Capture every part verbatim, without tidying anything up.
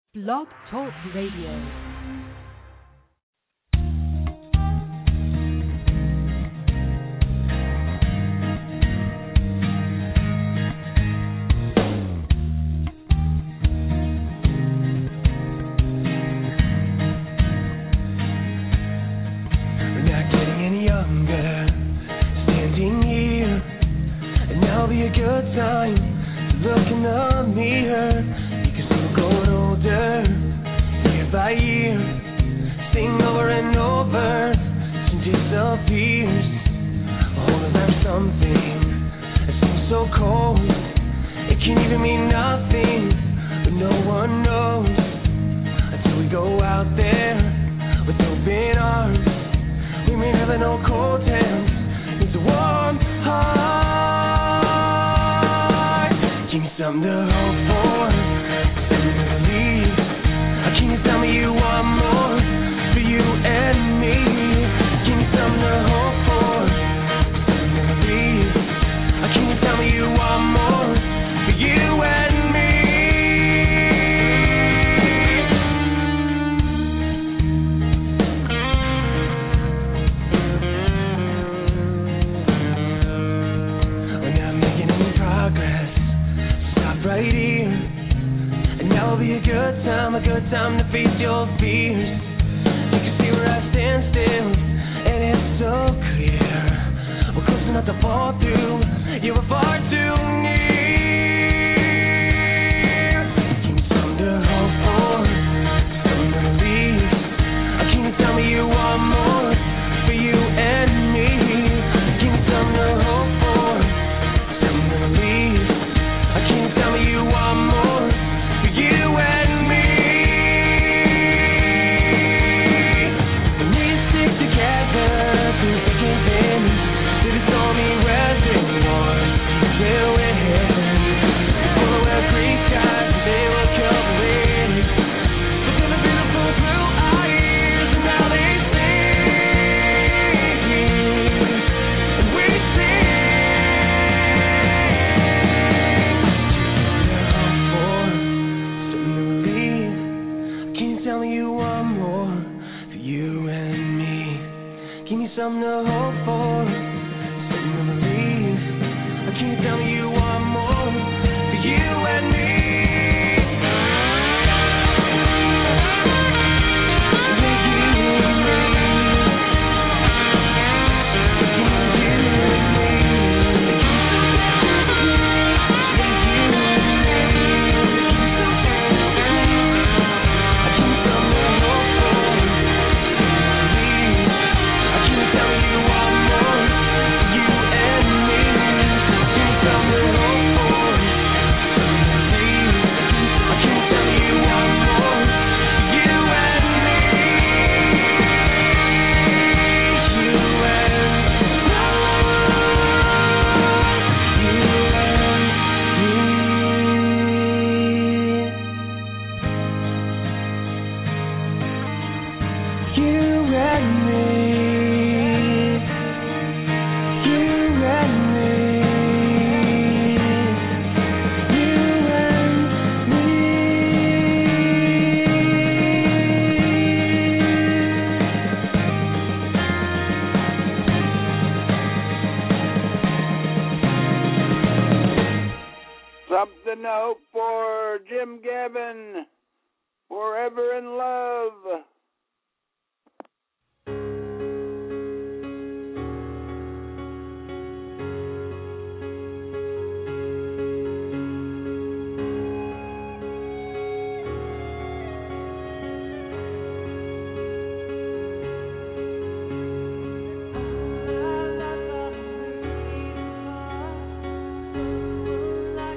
Blog Talk Radio.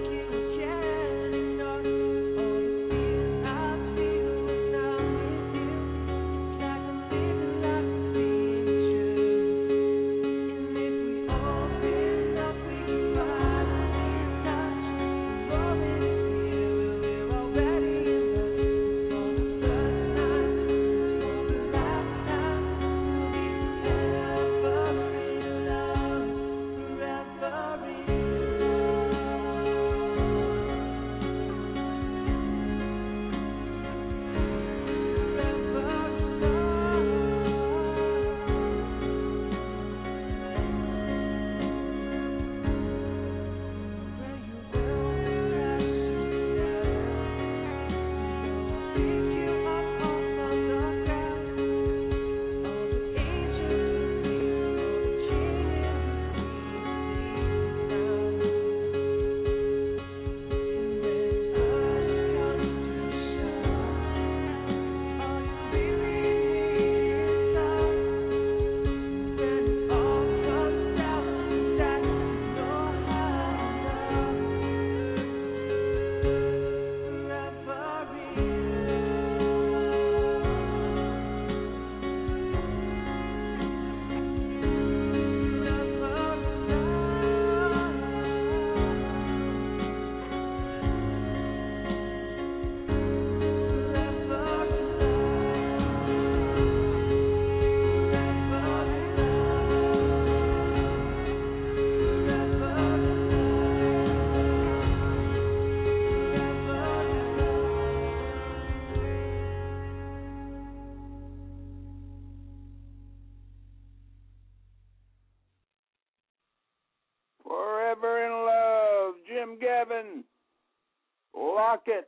With you. Lock it.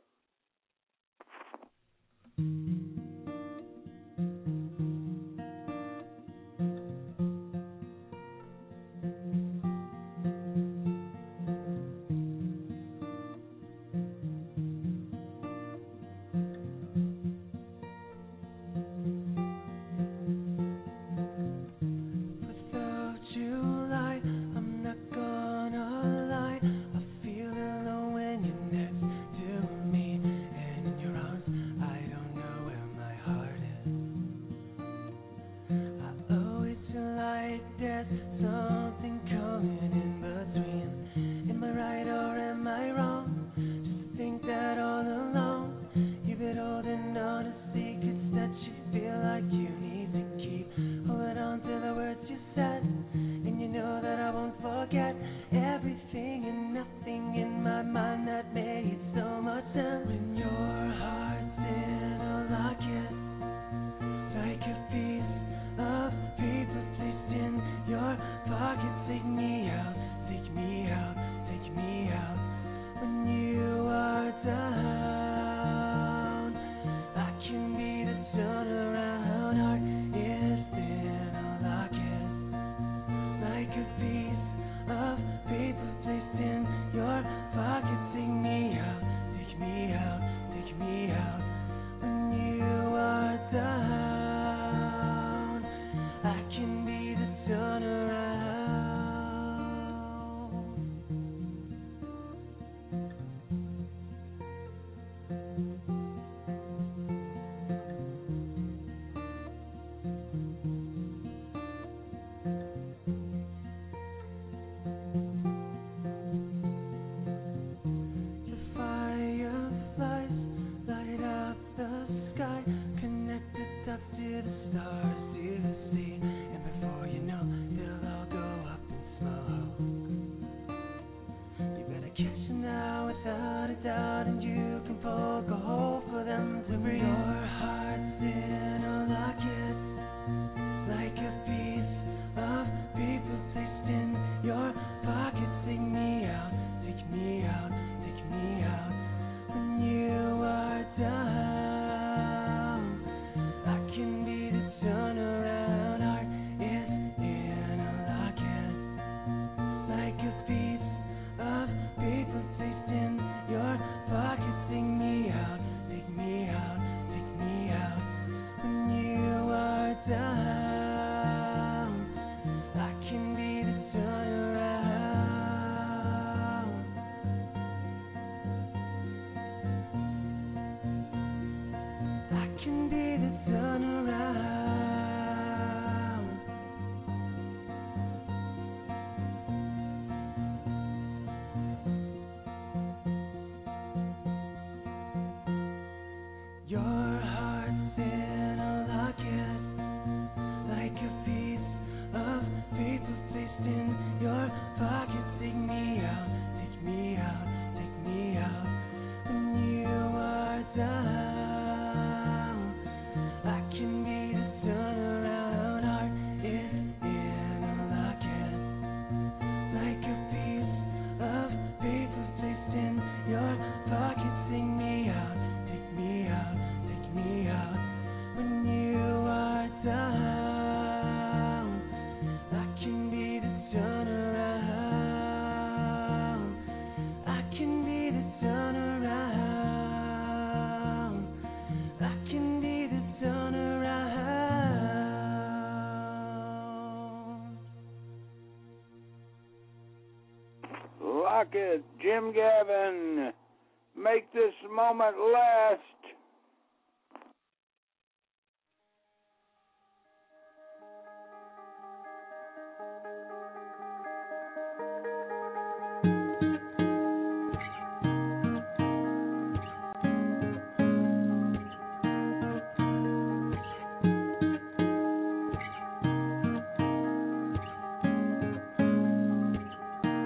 Lock it. Jim Gavin, make this moment last.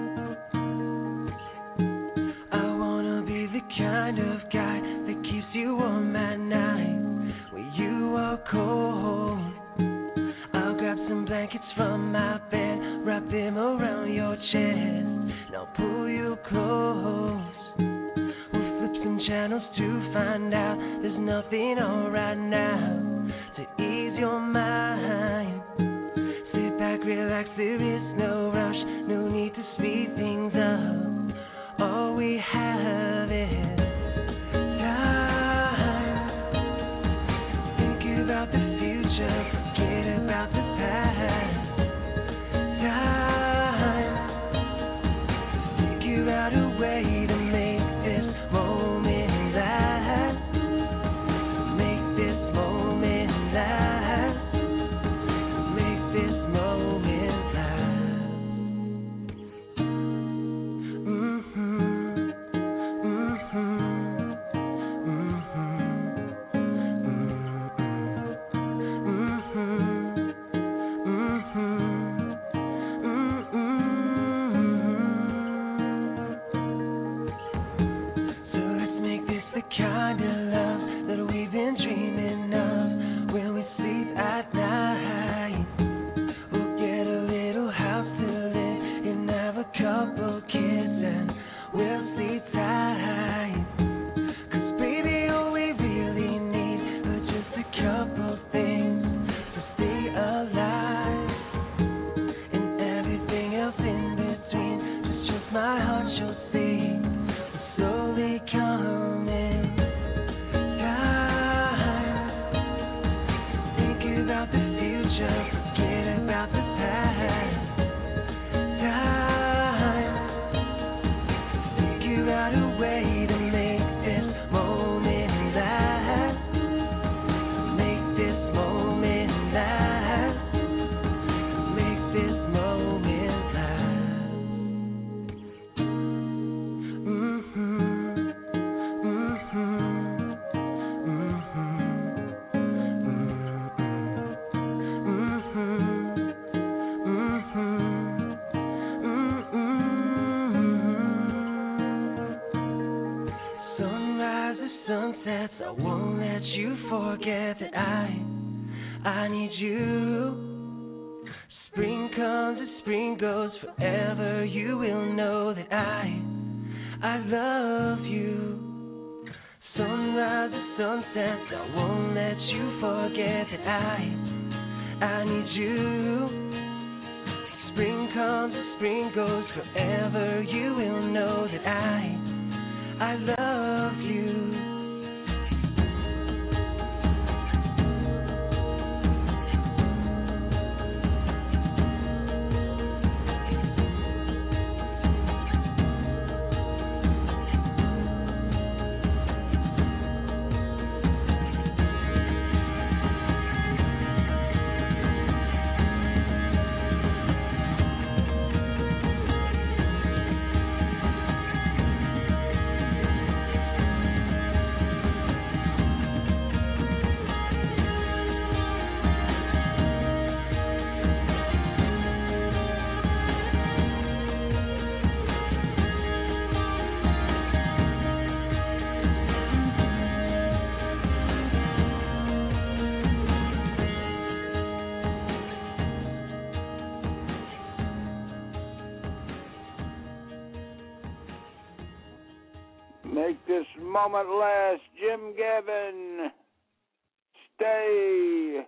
Kind of guy that keeps you nothing on right now to ease your mind. Sit back, relax, there is no rush, no need to speed things up. All we have is time. Think about the future, forget about the past. Time. Figure out a way to make this moment last. Make this moment last. Make this moment last. Mm-hmm. Kind of love that we've been dreaming of when we sleep at night. We'll get a little house to live in, have a couple kids, and we'll sleep tight. 'Cause baby, all we really need are just a couple things to stay alive, and everything else in between. Just trust my heart, you'll see will slowly come in. About the future, forget about the past. Time. Figure out a way to make this moment last. Make this moment last. Make this moment last. Mm-hmm. Mm-hmm. Sunsets, I won't let you forget that I, I need you. Spring comes and spring goes, forever you will know that I, I love you. Sunrise and sunsets, I won't let you forget that I, I need you. Spring comes and spring goes, forever you will know that I, I love you. Make this moment last. Jim Gavin, stay.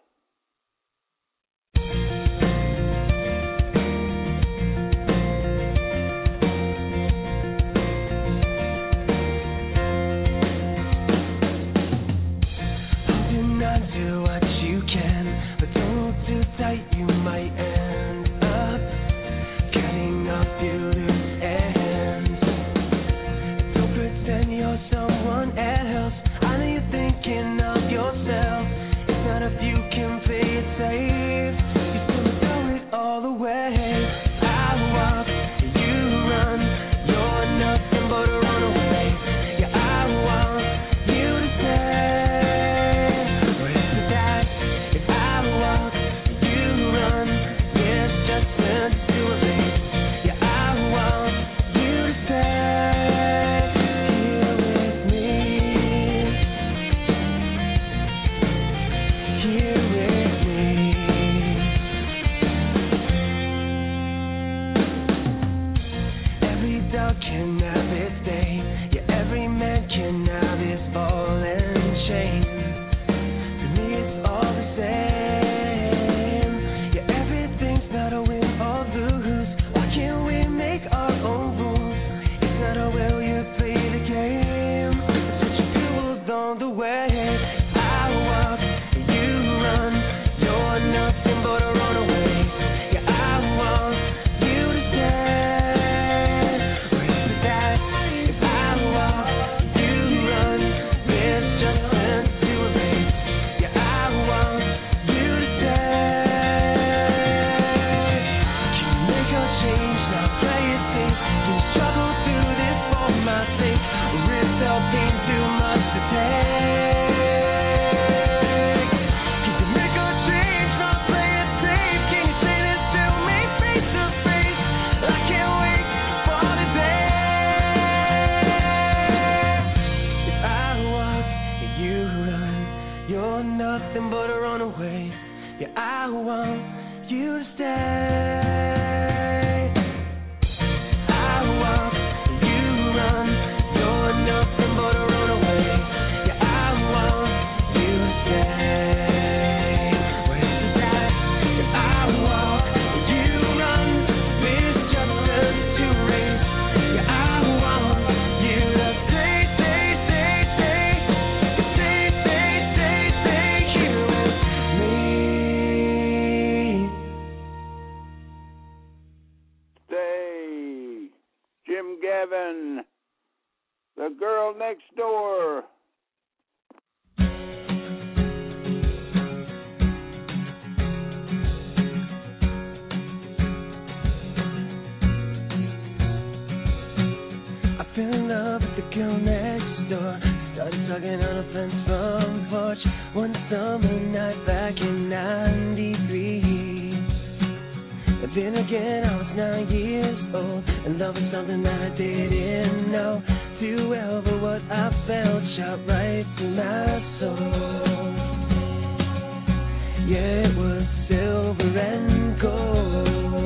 Do not do what you can, but don't hold too tight, you might end up cutting off beautiful ends. Don't pretend you're someone else. I know you're thinking of yourself. It's not if you can play it safe. You still throw it all away. I walk, you run. You're nothing but a runaway. Yeah, I want you to stay. Or if you die, if I walk, you run. Yes, just learn to do it late. Yeah, I want you to stay here with me. Here with You're nothing but a runaway. Yeah, I want you to stay. I walk, you run. You're nothing but a runaway. Yeah, I want you to stay. Where's the time? Yeah, I walk, you run. With just a two race. Yeah, I want you to stay, stay, stay, stay. Stay, stay, stay, stay here with me. Stay. Jim Gavin, the girl next door. I fell in love with the girl next door. Started talking on a fence from porch one summer night back in ninety-three. But then again, I was nine years old, and love was something that I didn't know too well. But what I felt shot right through my soul. Yeah, it was silver and gold.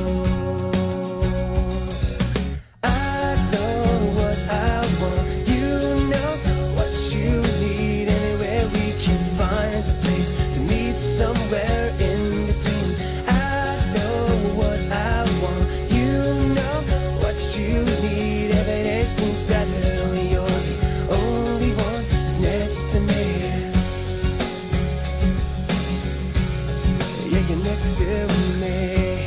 I know what I want. You know what you need. Anywhere we can find a place to meet somewhere in between. I know what I want. You know what you need. Every day seems better when you're the only one next to me. Yeah, you're next to me.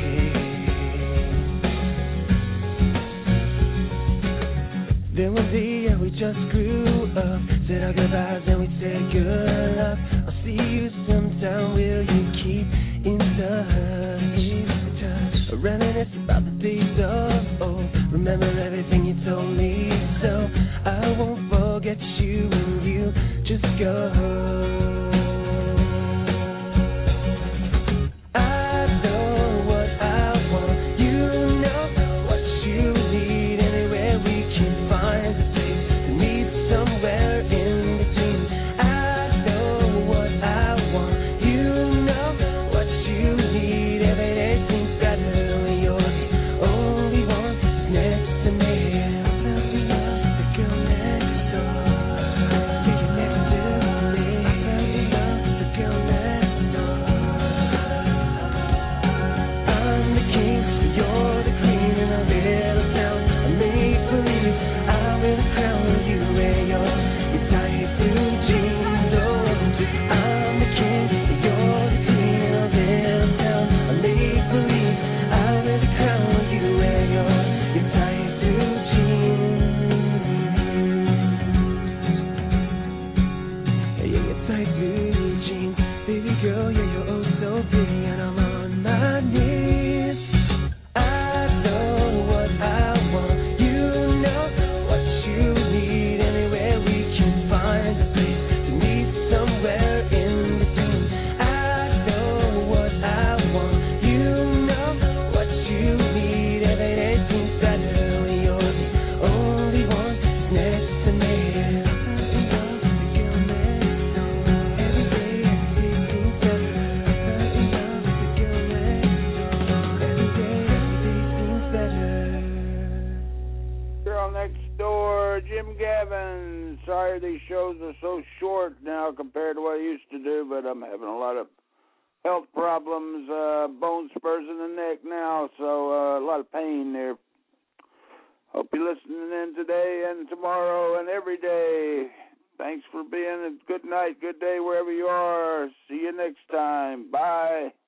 Then one day, yeah, we just grew up. Said our goodbyes and we'd say good luck. I'll see you sometime. Will you keep in touch? Reminisce about the days of old. Remember everything you told me, so I won't forget you when you just go. I know what I want. You know what you need. Anywhere we can find a place to meet somewhere in between. I know what I want. You know what you need. Every day seems better when you're the only one next to me. I fell in love with the girl next door. Yeah, you're next to me. I fell in love with the girl next door. I'm the king, you're the queen in a little town. I make believe I will crown you where you're you're tied to jeans. Oh, I'm the king, you're the queen in a little town. I make believe I will crown you where you're you're tied to jeans. Yeah, yeah, you're tied to jeans, baby girl. Yeah, you're oh so pretty, and I'm on my knees. I know what I want. You know what you need. Anywhere we can find a place to meet somewhere in between. I know what I want. You know what you need. Every day seems better when you're the only one next to me. I fell in love with the girl next door. Every day, every day seems better. I fell in love with the girl next door. Every day, every day seems better. Girl next door, Jim Gavin. Sorry these shows are so short now compared to what I used to do, but I'm having a lot of health problems, uh, bone spurs in the neck now, so uh, a lot of pain there. Hope you're listening in today and tomorrow and every day. Thanks for being. Good night, good day wherever you are. See you next time. Bye.